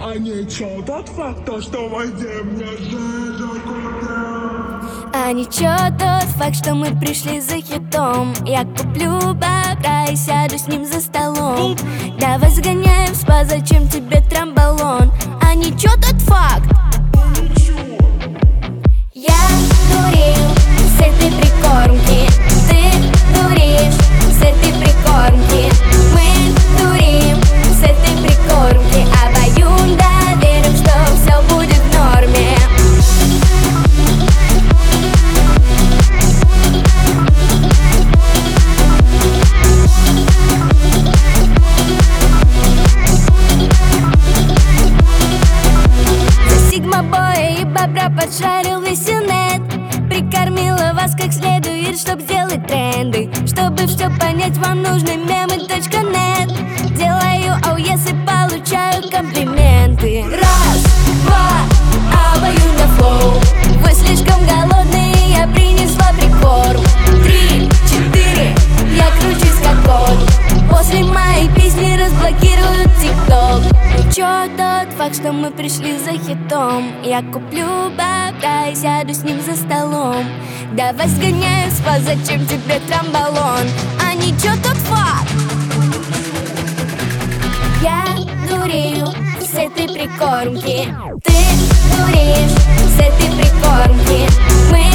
А ничего, тот факт, то, что в воде мне жижу куда. А ничего, тот факт, что мы пришли за хитом. Я куплю бобра и сяду с ним за столом. Давай сгоняем в спа, зачем тебе тромболон? А ничего, тот факт. Я дурил с этой прикормки, ты дуришь с этой прикормки. Мы дурим с этой прикормки, обоюдно верим, что все будет в норме. За сигма-боя и бобра поджарил весь инет. Прикормила вас как следует, чтоб сделать тренды. Чтобы все понять, вам нужны мемы.нет. Делаю ауес и получаю комплименты. Раз, два, обоюдно флоу. Вы слишком голодные, я принесла прикорм. 3, 4, я кручусь как кот. После моей песни разблокируют ТикТок. Чё тот факт, что мы пришли за хитом. Я куплю бобра и сяду с ним за столом. Давай сгоняем в спа, зачем тебе тромболон? А ничего, тот факт. Я дурею с этой прикормки, ты дуришь с этой прикормки. Мы